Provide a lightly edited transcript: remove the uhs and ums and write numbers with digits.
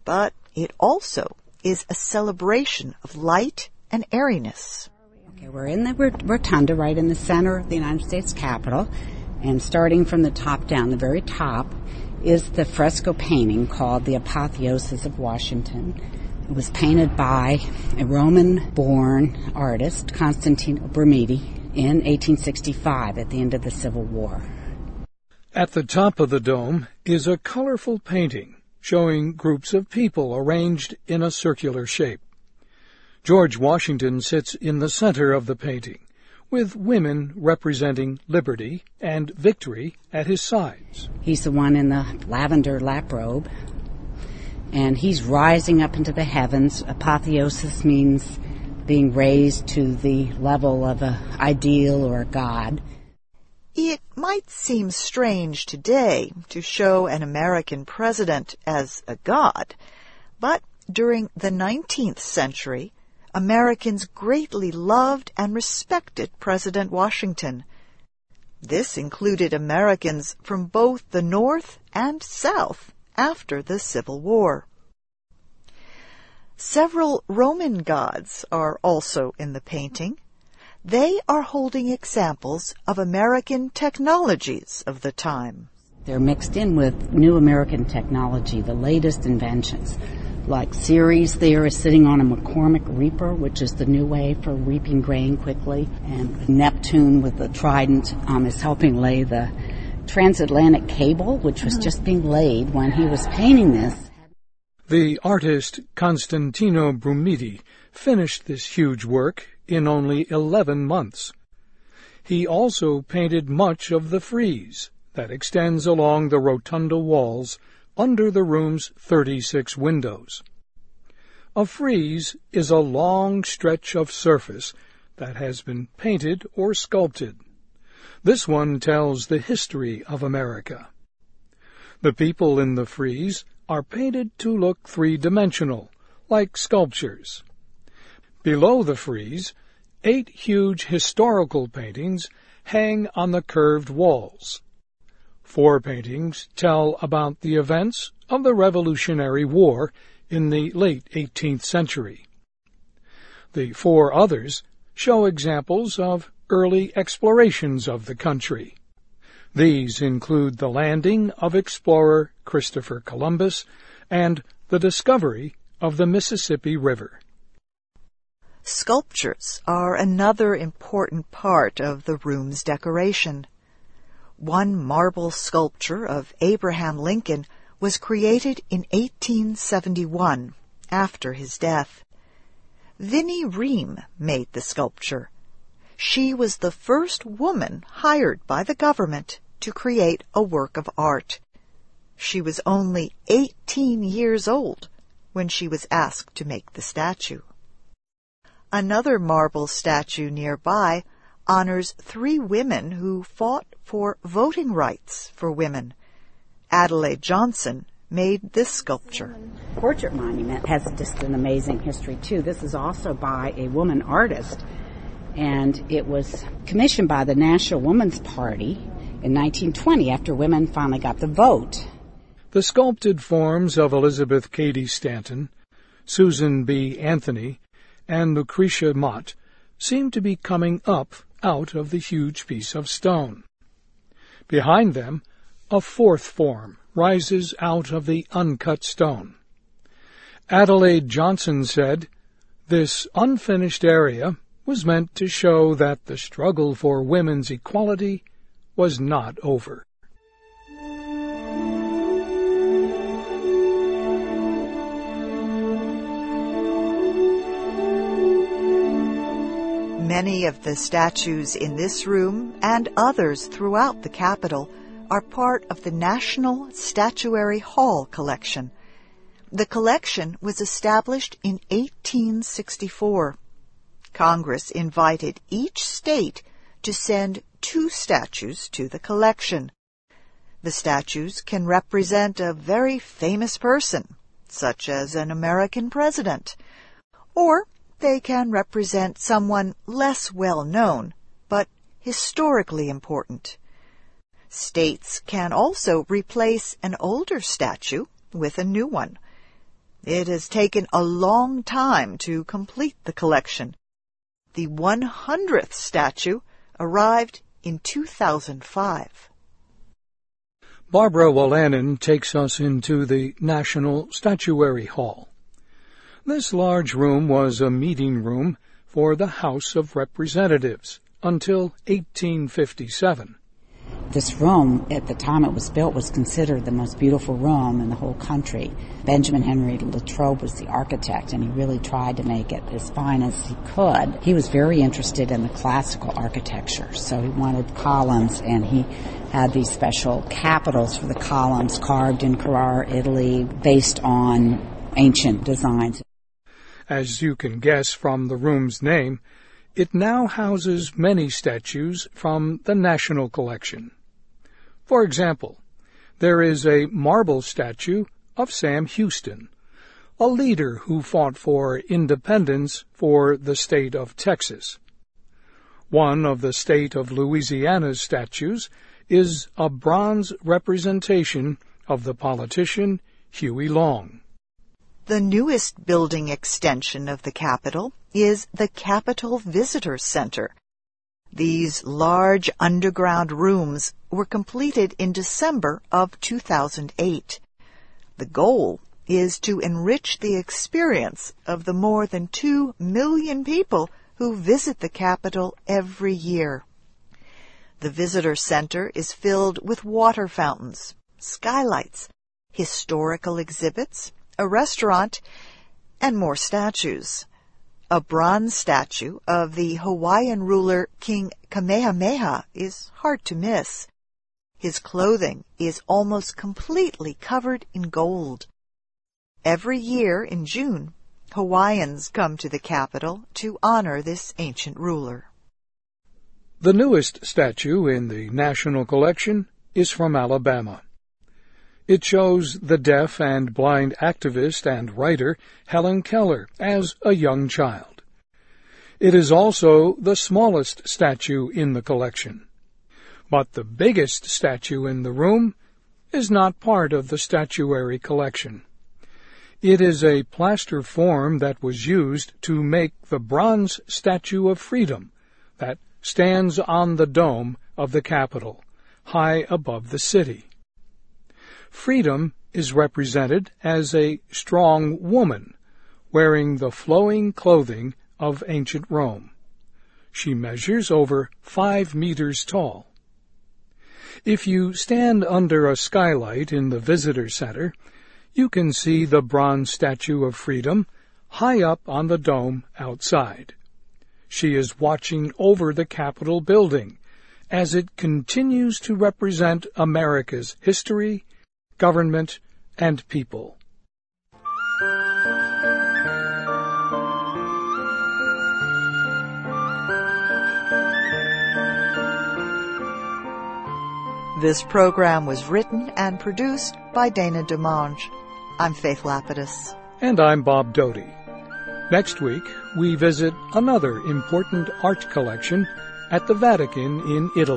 but it also is a celebration of light and airiness. Okay, we're in the rotunda right in the center of the United States Capitol, and starting from the top down, the very top, is the fresco painting called The Apotheosis of Washington. It was painted by a Roman-born artist, Constantino Brumidi, in 1865 at the end of the Civil War. At the top of the dome is a colorful painting showing groups of people arranged in a circular shape. George Washington sits in the center of the painting, with women representing liberty and victory at his sides. He's the one in the lavender lap robe, and he's rising up into the heavens. Apotheosis means being raised to the level of an ideal or a god. It might seem strange today to show an American president as a god, but during the 19th century, Americans greatly loved and respected President Washington. This included Americans from both the North and South after the Civil War. Several Roman gods are also in the painting. They are holding examples of American technologies of the time. They're mixed in with new American technology, the latest inventions. Like Ceres there is sitting on a McCormick reaper, which is the new way for reaping grain quickly. And Neptune with the trident is helping lay the transatlantic cable, which was just being laid when he was painting this. The artist Constantino Brumidi finished this huge work in only 11 months. He also painted much of the frieze that extends along the rotunda walls under the room's 36 windows. A frieze is a long stretch of surface that has been painted or sculpted. This one tells the history of America. The people in the frieze are painted to look three-dimensional, like sculptures. Below the frieze, 8 huge historical paintings hang on the curved walls. 4 paintings tell about the events of the Revolutionary War in the late 18th century. The 4 others show examples of early explorations of the country. These include the landing of explorer Christopher Columbus and the discovery of the Mississippi River. Sculptures are another important part of the room's decoration. One marble sculpture of Abraham Lincoln was created in 1871, after his death. Vinnie Ream made the sculpture. She was the first woman hired by the government to create a work of art. She was only 18 years old when she was asked to make the statue. Another marble statue nearby honors 3 women who fought for voting rights for women. Adelaide Johnson made this sculpture. Portrait monument has just an amazing history, too. This is also by a woman artist, and it was commissioned by the National Woman's Party in 1920 after women finally got the vote. The sculpted forms of Elizabeth Cady Stanton, Susan B. Anthony, and Lucretia Mott seem to be coming up out of the huge piece of stone. Behind them, a 4th form rises out of the uncut stone. Adelaide Johnson said, "This unfinished area was meant to show that the struggle for women's equality was not over." Many of the statues in this room and others throughout the Capitol are part of the National Statuary Hall collection. The collection was established in 1864. Congress invited each state to send 2 statues to the collection. The statues can represent a very famous person, such as an American president, or they can represent someone less well known, but historically important. States can also replace an older statue with a new one. It has taken a long time to complete the collection. The 100th statue arrived in 2005. Barbara Wolanin takes us into the National Statuary Hall. This large room was a meeting room for the House of Representatives until 1857. This room, at the time it was built, was considered the most beautiful room in the whole country. Benjamin Henry Latrobe was the architect, and he really tried to make it as fine as he could. He was very interested in the classical architecture, so he wanted columns, and he had these special capitals for the columns carved in Carrara, Italy, based on ancient designs. As you can guess from the room's name, it now houses many statues from the National Collection. For example, there is a marble statue of Sam Houston, a leader who fought for independence for the state of Texas. One of the state of Louisiana's statues is a bronze representation of the politician Huey Long. The newest building extension of the Capitol is the Capitol Visitor Center. These large underground rooms were completed in December of 2008. The goal is to enrich the experience of the more than 2 million people who visit the Capitol every year. The Visitor Center is filled with water fountains, skylights, historical exhibits, a restaurant, and more statues. A bronze statue of the Hawaiian ruler King Kamehameha is hard to miss. His clothing is almost completely covered in gold. Every year in June, Hawaiians come to the Capitol to honor this ancient ruler. The newest statue in the National Collection is from Alabama. It shows the deaf and blind activist and writer Helen Keller as a young child. It is also the smallest statue in the collection. But the biggest statue in the room is not part of the statuary collection. It is a plaster form that was used to make the bronze Statue of Freedom that stands on the dome of the Capitol, high above the city. Freedom is represented as a strong woman wearing the flowing clothing of ancient Rome. She measures over 5 meters tall. If you stand under a skylight in the visitor center, you can see the bronze Statue of Freedom high up on the dome outside. She is watching over the Capitol building as it continues to represent America's history, government, and people. This program was written and produced by Dana DeMange. I'm Faith Lapidus. And I'm Bob Doty. Next week, we visit another important art collection at the Vatican in Italy.